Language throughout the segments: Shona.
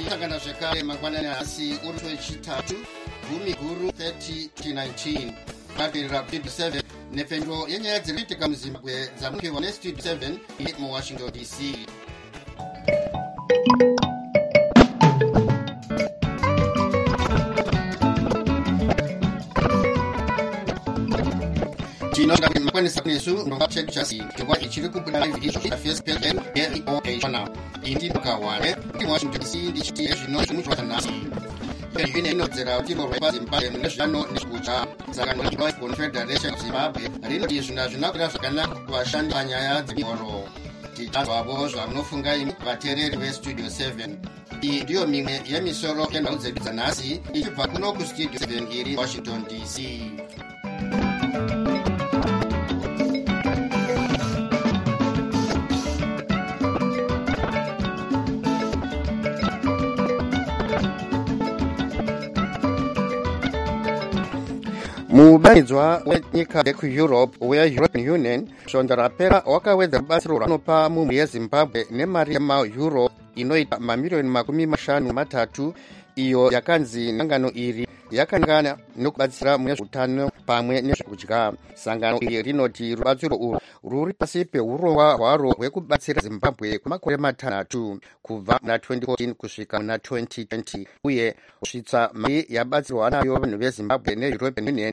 Takana zvekare mangwanani asi uri wechitatu gumi guru 30-19 papirira 27 nepfenyuro yenyaya dziri kuitika muZimbabwe dzamukiwa nestudio 7 mu Washington DC. Tinoda kumakwanisa kunesu ndonga chedu chasi kwa ichiri kubuda live isho ya Facebook ya channel indi dokawale mu Washington DC ndichiti zvino zvimutwa nasi. Yine inodzera kuti ropa Zimbabwe munezvano neskucha sangano ya Confederation of Zimbabwe rino dizvina zvinakura zvakanaka kuvashandi panyaya dzemhoro. Tichazvavo zvanofunga imi vateereri vestudio 7. Iyi ndiyo mimwe yemisoro yenhau dzedu dzanhasi ichibva kuno kustudio 7 iri Washington DC. Mubanizwa wenyika yeku-Europe we-European Union shonda rapera wakawedza rubatsiro rwanopa mumwe yeZimbabwe nemari yema-euro inoita mamiliyoni 53 iyo yakanzi sangano iri yakanangana nokubatsira munezveutano pamwe nezvekudya. Sangano iri rinoti rubatsiro urwu ruri pasi peurongwa hwaro hwekubatsira Zimbabwe kwemakore 6 kubva muna 2014 kusvika muna 2020 uye kusvitsa mari yabatsirwa nayo vanhu veZimbabwe neEuropean Union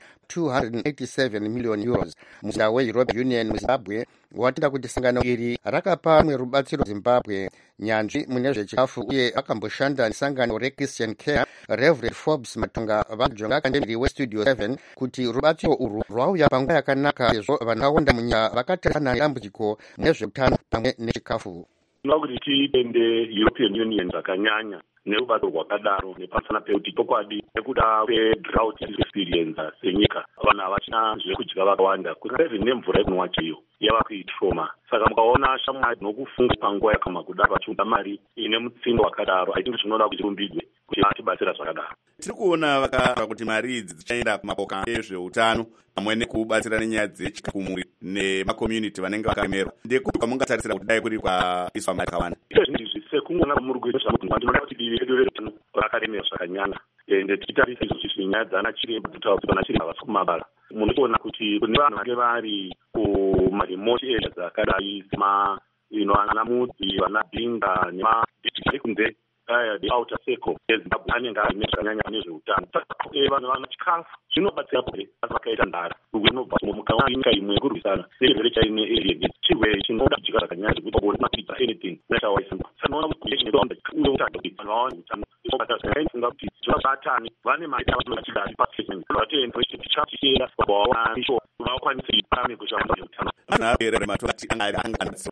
287 million euros. Muzinda weEuropean Union muZimbabwe watenda kuti sangano iri rakapa mwe rubatsiro Zimbabwe. Nyanzvi mune zvechikafu uye akamboshanda nesangano reChristian Care Reverend Forbes Matonga vanojonga kandemiri westudio 7 kuti rubatsiro urwu rwauya panguva yakanaka sezvo vanhu vakawanda munyika vakatarana nedambudziko nezveutano pamwe nechikafu. Kuti tiitende European Union zvakanyanya nerubatsiro rwakadaro nepasana pekuti chokwadi nekuda kwedrought experience senyika vanhu havachina zvekudya vakawanda kurevi nemvura yekunwa chaiyo yava kuitoma. Saka mukaona shamwari nokufunga panguva yakama kudaro vachiuda mari ine mutsindo wakadaro aitingi zvinoda kuti rumbidzwe kuti vatibatsira zvakadaro. Tiri kuona vakataura kuti mari idzi dzichaenda kumapoka ezveutano pamwe nekubatsira nenyaya dzechikafu nemakommunity vanenge vakaremerwa. Ndekuti kwamungatarisira kuti dai kuri kwaiswa mari yakawanda. Sekungona murugwiro zvinoda kuti divi redu reutano rakaremerwa zvakanyanya ende tichitarisa izvo nyaya dzana chiremba kutaura kuti vana chiremba vasi kumabara. Munoona kuti kune vanhu vanenge vari kumaremote areas akadai ana Mudzi vana Bhinga nemadistrict kunze the outer circle yeZimbabwe anenge aine zvakanyanya nezveutano. Vanhu vana chikafu zvinobatsira kuti vakaita ndara unobva mukaona nyika imwe kurwisana chirwere chaine AIDS chirwere chinoda kudya zvakanyanya kuti kuita anything nechawaiswa. Sanoona kuti chinoda uye utano kuti vanhu vaone utano zvobata zvakafunga kuti zvinobatani vane mari yavanodachidari pasement vatoenda tichachishera vawana isho vakwanise ipame kushamba utano. Anapere matoti anganatsi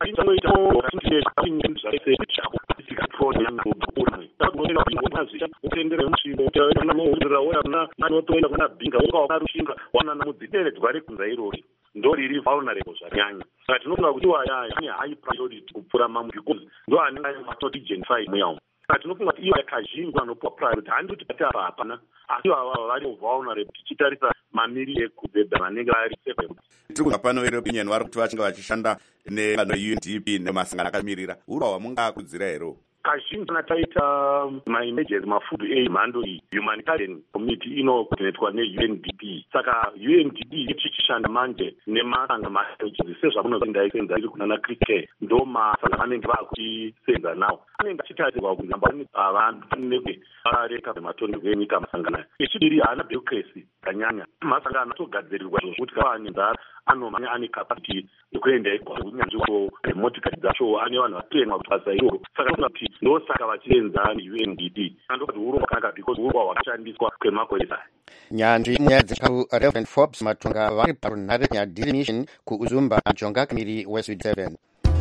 utendere mushingo utaona muhurira wona manotoenda kuna Bhinga ukaona rushinga wana namudzidere dzwari kunza irori ndori iri vulnerable zvanyanya. Saka tinofunga kuti waya ane high priority kupfura mamwe because ndo anenge ane matoti gen 5 muyawo. Saka tinofunga kuti iwo yakazhinji anopuwa priority handiti kuti hapana asi ava vari vulnerable tichitarisa mamiri ekubhedha vanenge vari safe. Tiri kunzwa pano European Union vari kuti vachinge vachishanda neUNDP nemasangano akamirira urwa mungakudzira here? Kazhinji kana taita ma-emergency mafood aid mhando iyi humanitarian committee inokoordinatwa neUNDP. Saka UNDP ichishanda manje nemasanga ma-agency sezvamunozindaisenza iri kunana Christian ndo masanga anenge vakuchisenza nawo anenge achitarisirwa kunzi vanhu vanenge vareka zvematonderwo enyika masangano echidiri haana bureaucracy kanyanya. Masangano atogadzirirwa zvokuti kavane nzara anomanya ane capacity yekuenda unyanzvi wavo nemotikari dzacho ane vanhu vatenwa kuti basa iroro. Saka kuti ndosaka vachienza neUNDP andokati urongwa hwakanaka because urongwa hwakashandiswa kwemakore aya. Nyanzvi nyaya dzechikafu Reverend Forbes Matonga vari parunhare yaDill Mission kuUzumba Jonga Kamiri westudio 7.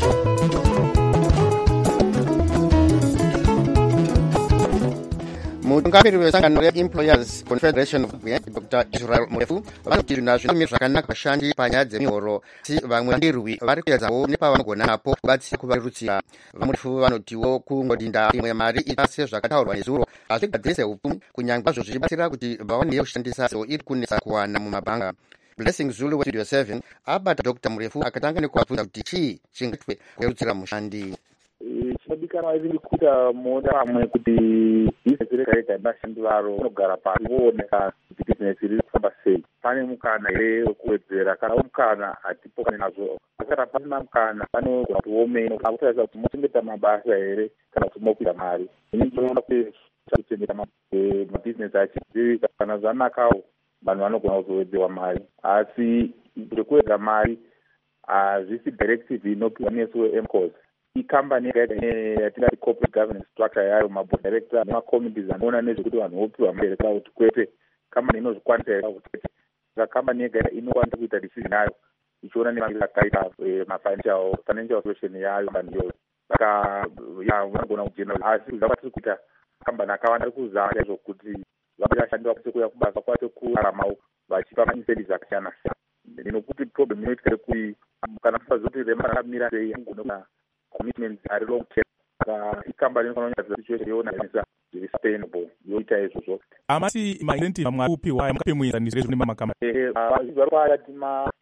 Mutungamiri wesangano reEmployers Confederation of Zimbabwe Dr. Israel Murefu vanoti zvinhu hazvinomi zvakanaka vashandi panyaya dzemihoro si vamwe vandirwi vari kuedzawo nepavanogona napo kubatsira kuvarutsira. Vamurefu vanotiwo kungodinda imwe mari ita sezvakataurwa nezuro hazvigadzirise upfumi kunyange zvazvo zvichibatsira kuti vawane yekushandisa sezvo iri kunetsa kuwana mumabhanga. Blessing Zulu westudio 7 abata Dr. Murefu akatanga nekuvabvunza kuti chii chingaitwe kurerutsira mushandi. chinodikanwa iri kuita muona pamwe kuti bhizinesi rega rega nevashandi varo vanogara pasi vooneka kuti bhizinesi riri kufamba sei, pane mukana here wekuwedzera. Kana mukana hatipokane nazvo, kana pasina mukana panogona kuti womena akutarisa kuti mochengeta mabasa here kana kuti mokuita mari. Ini ndinoona kuti kuchengeta mabhizinesi achidzivika kana zvanakawo vanhu vanogona kuzowedzewa mari, asi zvekuwedza mari hazvisi directive inopiwa nesu weMCOS. Ikambani yatingati corporate governance structure yayo, maboard director nemacommittees anoona nezvekuti vanhu vopiwa mari kana kuti kwete, kambani inozvikwanisa here kuti kwete. Saka kambani yega inokwanisa kuita decision yayo ichiona nemariro akaita mafinancial situation yayo kambani iyoyo. Saka vanogona kugeneralize, asi zvakatiri kuita kambani akawanda ari kuzama chaizvo kuti vashandi vakwanise kuuya kubasa, vakwanise kuraramawo vachipa maincentives akasiyana siyana. Nekuti problem inoitika rekuti kana pasazoti remari rakamira sei anogona commitments ari long term. Saka ikambani inofanira kunyaradza situation yoonanisa zviri sustainable yoita izvozvo. Amasi maincentive mwari upiwa yamakape muenzanisi rezvo nemamakama vazhinji vari kwakati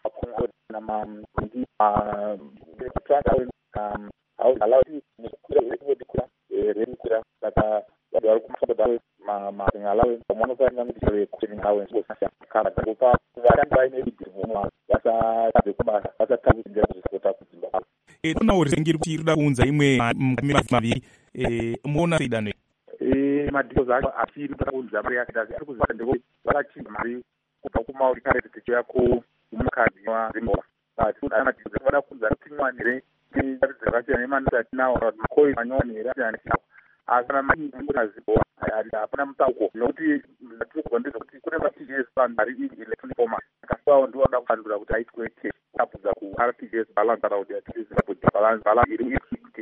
housing allowance saka vanhu vari kumasabhodha ma-housing allowance vamwe vanofanira kuti cooling allowance kana tangopa vashandi vaine idhirivhomwa vasatadze kubasa vasatadzira kuzvisapota kudzimba kwavo. Tonaurengiri kuti irikuda kuunza imwe maviri muona sei danho madhikozi acho achiri kuunza mari yake asi ari kuzivata ndekuti vakachinja mari kubva kumauri karete tichiuya kumukadzi wazimbabwe. Madhikozi vada kuunza notimwani here dzakasiyana nemanoti atinawo makoini manyowani here asiyana nesinawo, asi kana mari nazimbabwe hapana mutauko nokuti tiri kubva ndezvokuti kune ma-TGS fund ari electronic format. Akasawo ndiwo vada kupandura kuti aitwe cash akabvudza ku-RTGS balance kana kuti Zimbabwe balance iri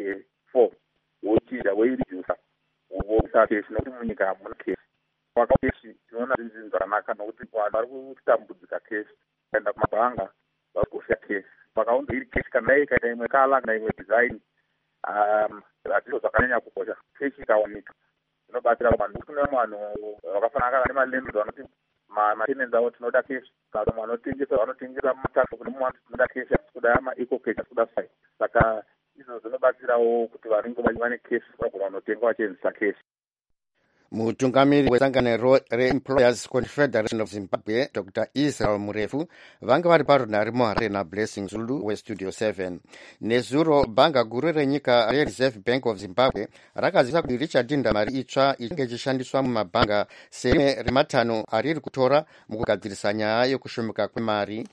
4 wochinja woiridusa woisa cash nokuti munyika muna cash. Waka cash tinoona zvinhu zvakanaka nokuti vanhu vari kutambudzika cash, kaenda kumabhanga vari kusiya cash. Vakaunza iri cash kana ikaita imwe kala kana imwe design hazviro zvakanyanya kukosha. Cash ikawanika inobatsira vanhu. Kune vanhu vakafanana kana nemalendlord vanoti matenants avo tinoda cash, kana vanotengesa matatu kune mumwe vanhu tinoda cash asi kuda ma-eco cash asi kuda sai. Saka izvo zvinobatsirawo kuti vanenge vane cash vanogona kunotenga vachienzesa cash. Mutungamiri wesangano reEmployers Confederation of Zimbabwe Dr. Israel Murefu vanga vari parunhare muHarare naBlessing Zulu weStudio 7. Nezuro bhanga guru renyika reReserve Bank of Zimbabwe rakazivisa kuti richadhinda mari itsva inenge ichishandiswa mumabhanga serimwe rematanho ariri kutora mukugadzirisa nyaya yokushomoka kwemari.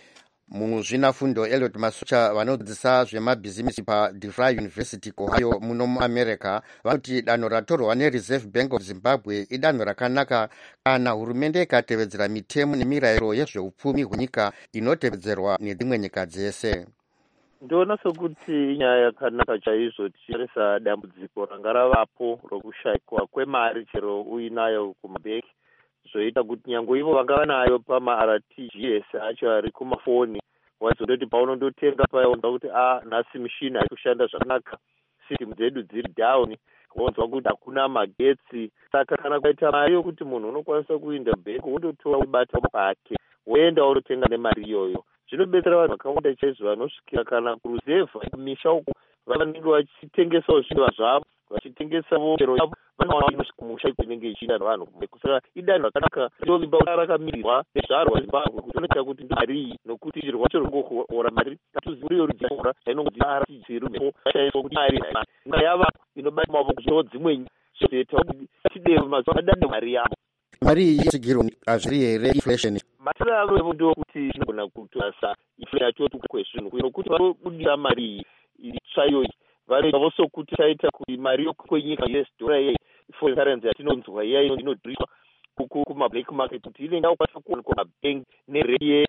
Muzvinafundo Elliot Masocha vanodzidzisa zvemabhizimisi paDeVry University kuOhio muno muAmerica vanoti danho ratorwa neReserve Bank of Zimbabwe idanho rakanaka kana hurumende ikatevedzera mitemo nemirayiro yezveupfumi hwenyika inotevedzerwa nedzimwe nyika dzese. Ndoona sokuti inyaya yakanaka chaizvo tichirisa dambudziko ranga ravapo rokushayikwa kwemari chero uinayo kumabhengi, zvoita kuti nyange ivo vanga vanayo pama-RTGS acho ari kumafoni wazondoti paunondotenga paya unzwa kuti nhasi mishini ari kushanda zvakanaka, system dzedu dziri down, wonzwa kuti hakuna magetsi. Saka kana kwaita mari yokuti munhu unokwanisa kuinda bhengi wondotora ubata maoko ake woenda wonotenga nemari iyoyo, zvinobetsera vanhu vakawanda chaizvo vanosvikira kana kuruzevha misha uko vanenge vachitengesawo zvinhu zvavo vachitengesawo chero yavo vanowana kumusha inenge ichiinda nevanhu. Kusaka idanho rakanaka rinovimba rakamirirwa nezvarwa Zimbabwe kuti unoita kuti mari iyi nokuti chirwa chorongohora mari tatuziuriyo ridzora inongodzara tidzirumepo vashaiswa kuti mari nyika yava inobata mavoko zvino dzimwe zvozoita kuti tidero mazuva adade mari yavo. Mari yesigiro hazviri here inflation? Matira avo ndokuti zvinogona kutorasa inflation yatotuka kwezvinhu nokuti vanobudira mari iyi tsvayoyi vanoita vosokuti chaita kuti mari yokwenyika US dollar yei foreign currency yatinonzwa iya inodhiriswa kuma-black market kuti inenge yakukwanisa kuonekwa mabhengi nerate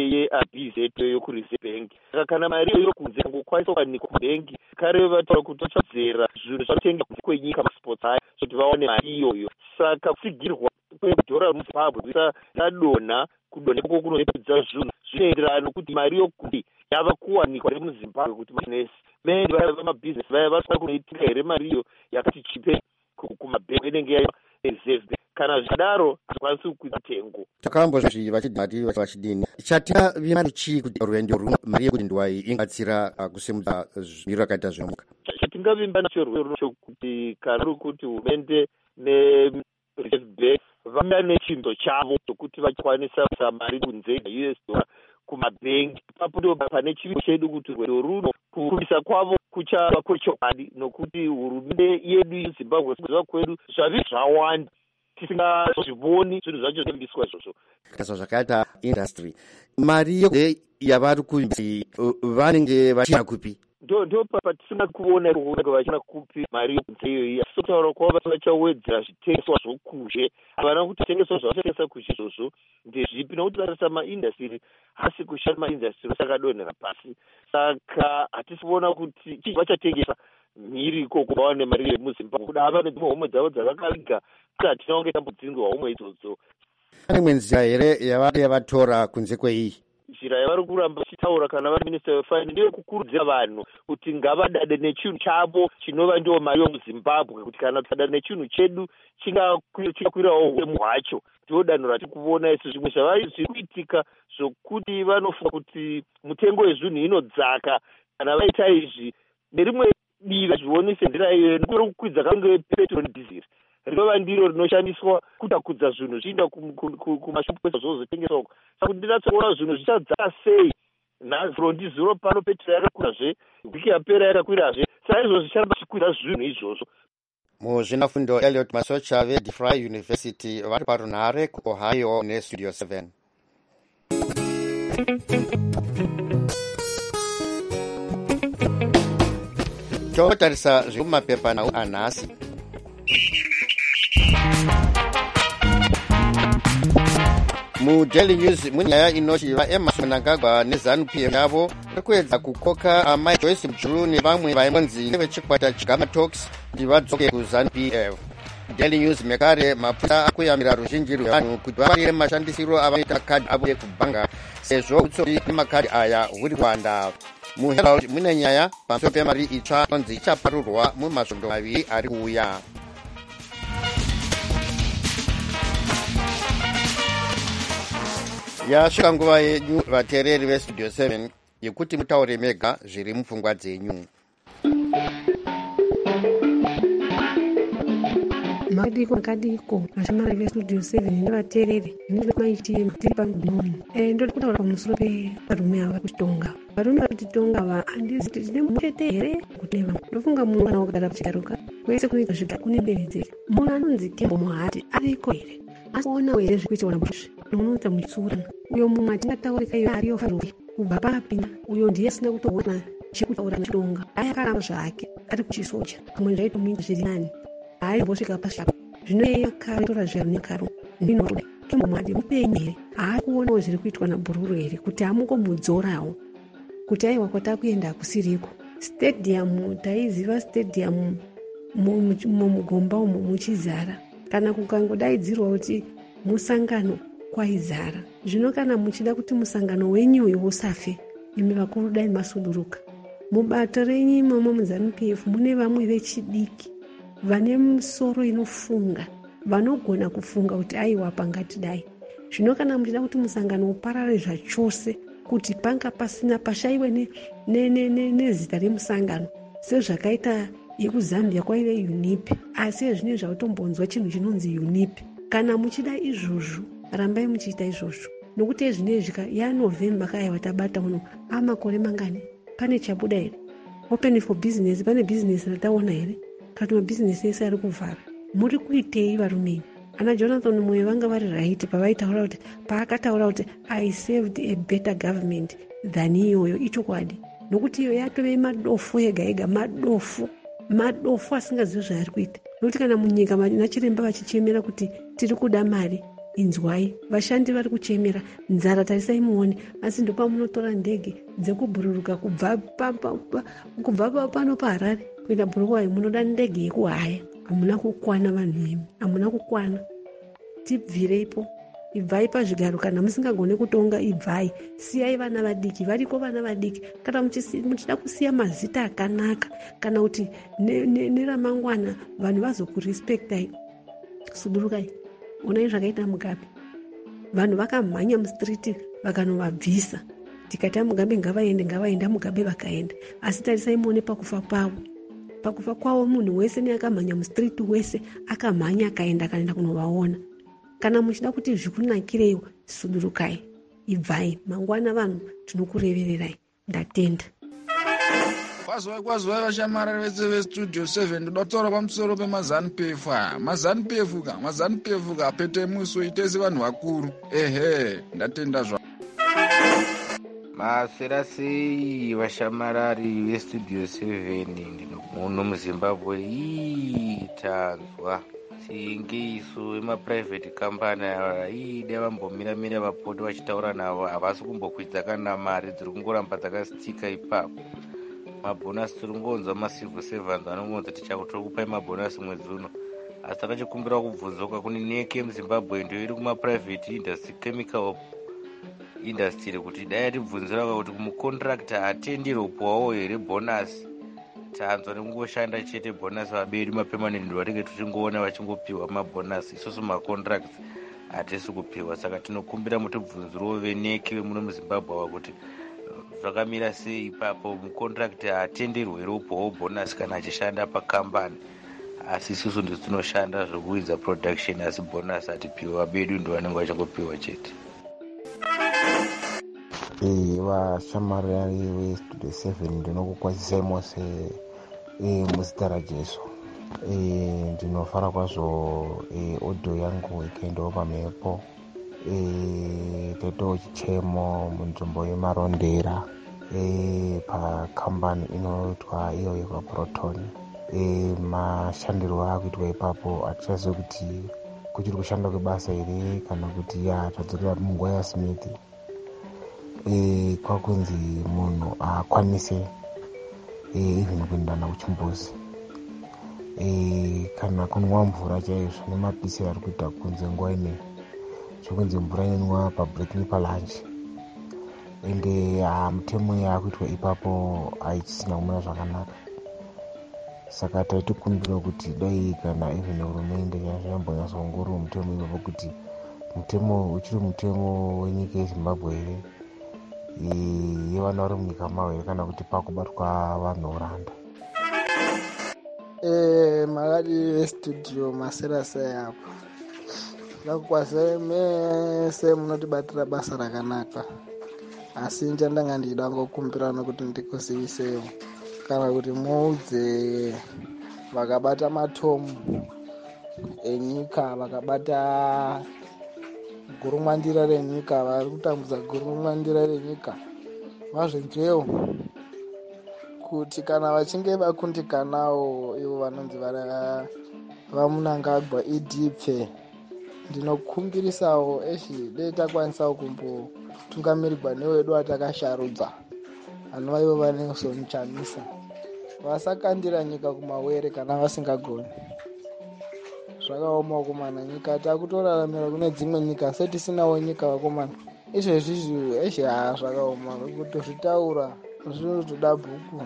yeABZ yokuReserve Bank. Saka kana mari iyo yokunze ngokwanisa kuwanikwa mabhengi kare vataura kuti vachadzera zvinhu zvanotenga kunze kwenyika masports aya kuti vaone mari iyoyo. Saka kusigirwa kwedhora muZimbabwe risadonha kudonheka kunopedza zvinhu zvinoenderana nokuti mari yokunze yava kuwanikwa remuZimbabwe kuti business men vamabhizinesi vaya vasina kunoitika here mari iyo yakati chipe kumabhengi inenge yaReserve Bank. Kana zvikadaro hazvikwanisi kuita tengo. Takambozva vachidhimati vachidini chatina vimari chii kuti rwendo mari yekuti ndwai ingatsira kusimudza zviro rakaita zvemuka. Chatinga ndingavimba nacho rwero chokuti kana uri kuti hurumende nereserve bank vanga nechindo chavo chokuti vachikwanisa kuisa mari kunze US dollar kumabhengi. Ipapo ndo pane chivi chedu kuti rwendo runo kukurisa kwavo kuchava kwechokwadi, nokuti hurumende yedu yeZimbabwe kuziva kwedu zvavi zvawanda tisingazviboni zvinhu zvacho zvembiswa izvozvo. Kasa zvakaita industry mari yavari kuti vanenge vachina kupi ndo patisina kuona kuti vachina kupi mari yokunze iyoyi. Asi kutaura kwavo vachawedzera zvitengeswa zvokuzhe, havana kuti tengeswa zvavachatengesa kuzhe izvozvo ndezvipi, nokuti varisa maindastry hasi kushanda maindastry asakadonhera pasi. Saka hatisi kuona kuti chii vachatengesa mhiri ikoko vawane mari yemuZimbabwe, kuda hava nedzimwe homwe dzavo dzavakaviga asi hatina kunge tambodzingwa homwe idzodzo. Pane imwe nzira here yavari yavatora kunze kweiyi? Njira yavari kuramba vachitaura kana vari minister wefinance ndiyo kukurudzira vanhu kuti ngavadade nechinhu chavo chinova ndiwo mari yomuZimbabwe, kuti kana tikadada nechinhu chedu chingakwirawo uremu hwacho. Ndiwo danho ratiri kuona isu. Zvimwe zviri kuitika zvokuti vanofunga kuti mutengo wezvinhu inodzaka kana vaita izvi nerimwe divi vazvione senzira iyo ndiro kukwidza kange petrol nedizili rinova ndiro rinoshandiswa kutakudza zvinhu zviinda kumashopu kwezvo zvozotengeswa. Saka kuti ndinatsokuona zvinhu zvichadzaka sei nhaziro ndiziro pano petrol yakakwirazve, wiki yapera yakakwirazve, saka izvozvo zvicharamba zvikwira zvinhu izvozvo. Muzvinafundo Elliot Masocha veDeFry University vari parunhare kuOhio neStudio 7. Totarisa zviri mumapepa nhau anhasi. MuDaily News munyaya inoti vaEmmerson Mnangagwa neZANU-PF yavo vari kuedza kukoka amai Joyce Mujuru nevamwe vainzi nevechikwata cheGama Talks kuti vadzoke kuZANU-PF. Daily News mekare mapurisa akuyamira ruzhinji rwevanhu kuti vafarire mashandisiro avanoita kadhi avo ekubhanga sezvo utsori nemakadhi aya huri kuwanda. MuHerald mune nyaya pamusoro pemari itsva inonzi ichaparurwa mumasvondo maviri ari kuuya. Yasvika nguva yenyu vateereri veStudio 7 yekuti mutaure mega zviri mupfungwa dzenyu. Makadiko vashamari veStudio 7 nevateereri ndinomaitire tiri pamudhoni ndoti kutaura pamusoro pevarume ava kutonga. Varume vari kutitonga ava handizi kuti tine muchete here kuti nevamwe. Ndofunga munhu kana kugara kuchikaruka kwese kunoita zviga kunembevedzeka. Munhu anonzi Kembo Muhati ariko here? Asiona here zvekuita wanabuzvi unoita muchitsurana. Uyo mumwe atingataurika iyo ariyo faruki kubva papinda uyo ndiye asina kutoona chekutaura nachitonga. Ayakaramba zvake ari kuchisocha pamwe zvaitomuita zviri nani aimbosvika pashapo zvinoyeya katora zvero nekaro ndinoda Kembo Muhati mupenyu here? Hakuonawo zviri kuitwa naBhururu here kuti amukomudzorawo kuti aiwa kwatakuenda kusiriko. Stadium taiziva stadium mumugomba umo muchizara kana kukangodaidzirwa kuti musangano kwaizara. Zvino kana muchida kuti musangano wenyuyo usafe imi vakuru dai masuduruka. Mubato renyu imomo muZANU-PF mune vamwe vechidiki vane musoro inofunga, vanogona kufunga kuti aiwa pangatidai. Zvino kana muchida kuti musangano uparare zvachose, kuti panga pasina pashaiwe nezita remusangano sezvakaita yekuZambia kwaive UNIP, asi zvine zvautombonzwa chinhu chinonzi UNIP. Kana muchida izvozvo rambai muchiita izvozvo, nokuti zvinezvika yaNovember kaya tabata uno amakore mangani. Pane chabuda here? Open for business, pane business rataona here? Kana mabusiness ese ari kuvhara. Muri kuitei varume? Ana Jonathan Moyo vanga vari right pavaitaura kuti paakataura kuti I saved a better government than iyoyo ichokwadi, nokuti iyo yatove madofu ega ega, madofu asingazivi zvaari kuita. Nokuti kana munyika nachiremba vachichemera kuti tiri kuda mari, inzwai, vashandi vari kuchemera, nzara tarisai muone, asi ndopamunotora ndege dzekubhururuka kubva pano paHarare kuenda Bulawayo munoda ndege yekuhaya. Hamuna kukwana vanhu imi, hamuna kukwana. Tibvireipo, ibvai pazvigaro. Kana musingagone kutonga ibvai, siyai vana vadiki, variko vana vadiki. Kana muchida kusiya mazita akanaka, kana kuti neramangwana vanhu vazokurespektai, sudurukai. Onai zvakaita Mugabe, vanhu vakamhanya mustriti vakanovabvisa. Tikati Mugabe ngavaende, Mugabe vakaenda. Asi tarisai muone pakufa pavo. pakufa kwavo munhu wese neakamhanya mustreet wese akamhanya akaenda kunovaona. Kana muchida kuti zvikunakireiwo, sudurukai, ibvai, mangwana vanhu tinokurevererai. Ndatenda. Kwazwai vashamarari vese vestudio 7 ndoda kutaura pamusoro pemaZANU-PF. maZANU-PF pete muso itese vanhu vakuru. Ndatenda zva. Masera sei vashamarari vestudio 7 muno muZimbabwe. Tanzwa singe isu vemaprivate company dai vambomira vapote vachitaura navo, havasi kumbokwidza kana mari dziri kungoramba dzakasitika ipapo. Mabhonasi tiri kungonzwa macivil servants anongonzi tichakupai mabhonasi mwedzi uno, asi takachikumbira kubvunzoka kune neke muZimbabwe ndio iri kumaprivate industry chemical industry kuti dai tibvunzira kuti kumucontractor atendiri kupuwawo here bhonasi. Tanzwa nekungoshanda chete bhonasi vabedu mapermanent vatinge tichingoona vachingopiwa mabhonasi, isusu macontracts hatisi kupiwa. Saka tinokumbira mutibvunzirewo veneke vemuno muZimbabwe kuti zvakamira sei ipapo, mucontractor atenderwi here upuwawo bhonasi kana achishanda pakambani, asi isusu ndizo tinoshanda zvokuidza production, asi bhonasi hatipiwa. Vabedu ndo vanenge vachingopiwa chete. Vashamarari vestudio 7 ndinokukwazisai mose muzita raJesu. Ndinofara kwazvo audio yangu ikaendawo pamhepo. Toitawo chichemo munzvimbo yemarondera pakambani inoitwa iyo yekwaProton. Mashandiro akuitwa ipapo hatichazivi kuti kuchiri kushanda kwebasa here kana kuti tadzokera munguva yaSmith. Kwakunzi munhu akwanise even kuendana kuchimbuzi kana kunwa mvura chaizvo nemapisi ari kuita kunze nguva ineyi, zvokunzi mvura inonwa pabreak nepalunch. Ende mitemo yakuitwa ipapo haichisina kumira zvakanaka. Saka taitikumbira kuti dai kana even hurumende yambonyatsoongorora mutemo ipapo kuti mutemo uchiri mutemo wenyika yeZimbabwe here, yevana vari munyika mavo here, kana kuti pakubatwa vanhu oranda. Makadi vestudio masera sei apo. Ndakukwazai mese munotibatira basa rakanaka, asi ndanga ndida ngokumbira nokuti ndikuzivisewo kana kuti muudze vakabata matomu enyika, vakabata gurumwandira renyika, vari kutambudza gurumwandira renyika, vazvinzwewo kuti kana vachinge vakundikanawo ivo vanonzi vamunangagwa idipfe, ndinokumbirisawo dai takwanisawo kumbotungamirirwa newedu atakasharudza, anova ivo vanozonochamisa, vasakandira nyika kumawere kana vasingagoni. Zvakaoma vakomana, nyika takutoraramira kune dzimwe nyika setisinawo nyika vakomana. Izvezvi zvakaoma kutozvitaura zvinotoda bhuku.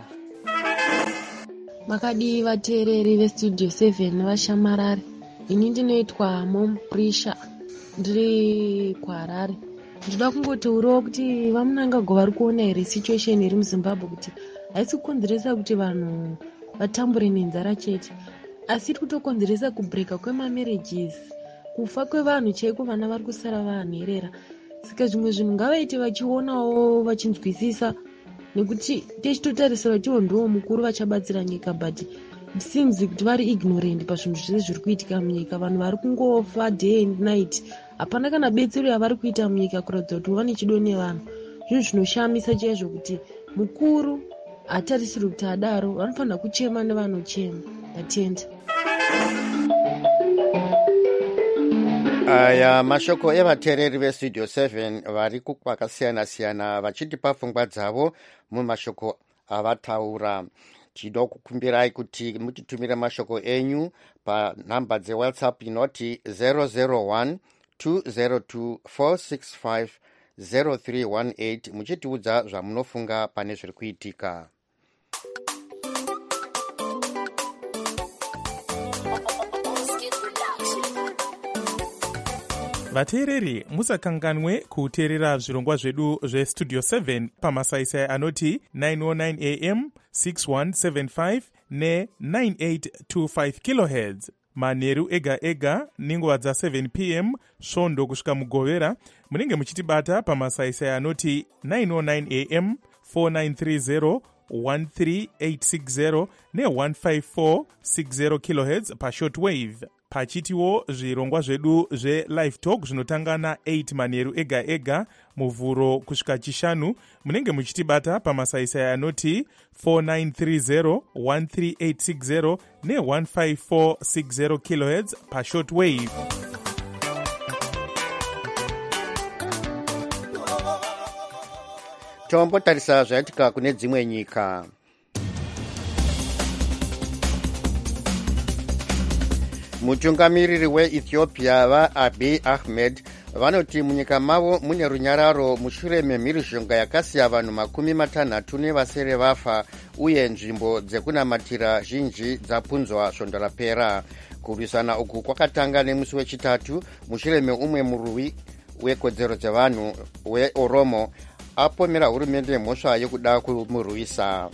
Makadi vateereri vestudio 7 vashamarari, ini ndinoitwa Momprisha, ndiri kuHarare. Ndoda kungotaurawo kuti vamunangagwa vari kuona here situation iri muZimbabwe kuti haisi kukonzeresa kuti vanhu vatambure nenzara chete, asi iri kutokonzeresa kubreka kwemamarriages, kufa kwevanhu chaiko, vana vari kusara vahanherera. Saka zvimwe zvinhu ngavaite vachionawo vachinzwisisa, nekuti tichitotarisa vatiwo ndiwo mukuru vachabatsira nyika, but it seems kuti vari ignorant pazvinhu zvese zviri kuitika munyika. Vanhu vari kungofa day and night, hapana kana betsero yavari kuita munyika kuratidza kuti vane chido nevanhu. Zvinhu zvinoshamisa chaizvo kuti mukuru hatarisiri kuti adaro, vanofanira kuchema nevanochema. Ndatenda. Aya mashoko evateereri vestudio 7 vari kwakasiyana-siyana vachitipa pfungwa dzavo mumashoko avataura. Tinoda kukumbirai kuti mutitumire mashoko enyu panhamba dzewhatsapp inoti 001 202 465 0318 muchitiudza zvamunofunga pane zviri kuitika. Vateereri, musakanganwe kuteerera zvirongwa zvedu zvestudio 7 pamasaisai anoti 909 am, 6175, ne9825 kHz. manheru ega ega nenguva dza7 pm svondo kusvika mugovera. Munenge muchitibata pamasaisai anoti 909 am 4930 13860 ne15460 kHz pashortwave. Pachitiwo zvirongwa zvedu zvelive talk zvinotanga na8 manheru ega ega muvhuro kusvika chishanu. Munenge muchitibata pamasaisai anoti 4930 13860 ne15460 kHz pashortwave. tombotarisa zvaitika kune dzimwe nyika. Mutungamiriri weEthiopia vaAbiy Ahmed vanoti munyika mavo mune runyararo mushure memhirizhonga yakasiya vanhu 60 nevasere vafa uye nzvimbo dzekunamatira zhinji dzapunzwa svondo rapera. Kurwisana uku kwakatanga nemusi wechitatu mushure meumwe murwi wekodzero dzevanhu weOromo apomera hurumende mhosva yekuda kumurwisa.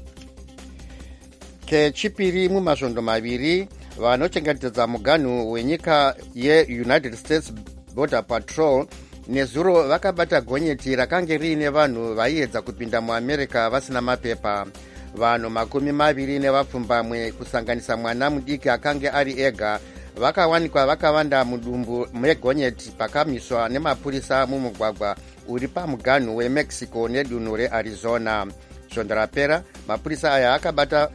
Kechipiri mumasvondo maviri vanochengetedza muganhu wenyika yeUnited States Border Patrol nezuro vakabata gonyeti rakange riine vanhu vaiedza kupinda muAmerica vasina mapepa. Vanhu 20 nevapfumbamwe kusanganisa mwana mudiki akange ari ega vakawanikwa vakavanda mudumbu megonyeti pakamiswa nemapurisa mumugwagwa uri pamuganhu weMexico nedunhu reArizona. Svondo rapera mapurisa aya akabata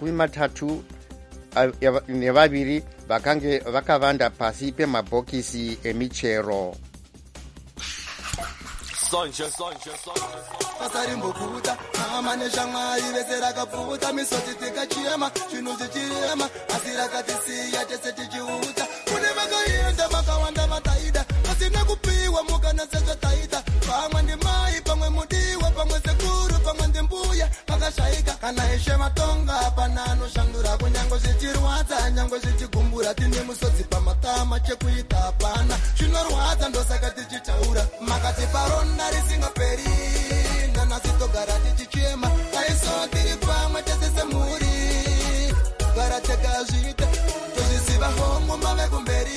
32 vakange vakavanda pasi pemabhokisi emichero. Pasarimbokuta amane shamwari vese rakapfuta misoti tikachema chinhu chichirema asi rakatisiya tese tichiuta kune vakaenda vakawanda vataida vasina kupiwa mukana sezvo taita pamwe ndimai pamwe mudiwa pamwe sekuru pamwe ndimbuya vakashayika kana eshe matonga pana anoshandura kunyange zvichirwadza nyange zvichigumbura tine musodzi pamatama chekuita hapana zvinorwadza ndosaka tichitaura makati paronda risingaperi nanasitogara tichichema aiso tiri pamwe tese semhuri gara tekazvita tozvisiva hongo mave kumberi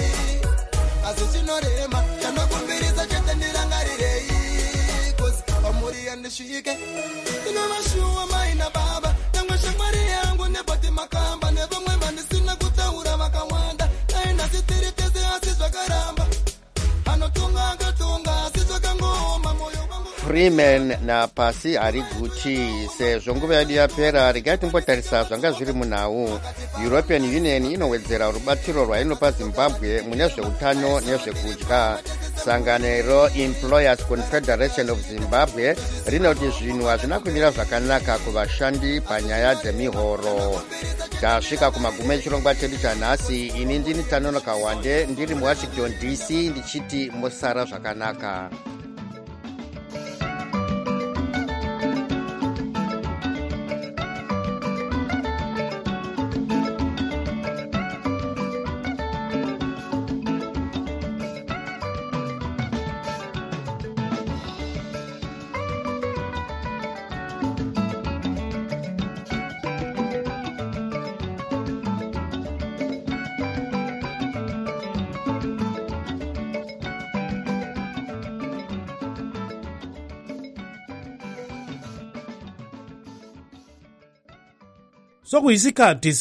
asi chinorema chanokumbirisa chete ndirangarirei kozi pamuri yandisvike inovashuwa maina baba nyangwe shamwari yangu nepati makamba nevamwe vandisina kutaura vakawanda ainasi tiri tese asi zvakaramba anotunga akatunga asi zvakangoma moyo wangu. Freeman na pasi ari guchi. Sezvo nguva yedu yapera regai timbotarisa zvanga zviri munhau. European Union inowedzera rubatsiro rwainopa Zimbabwe mune zveutano nezvekudya. Sangano Employers Confederation of Zimbabwe rinoti zvinhu hazvina kumira zvakanaka kuvashandi panyaya dzemihoro. Tasvika kumagumo echirongwa chedu chanhasi. Ini ndini Tanonoka Wande ndiri muWashington DC ndichiti musara zvakanaka. Sokuyisikhathi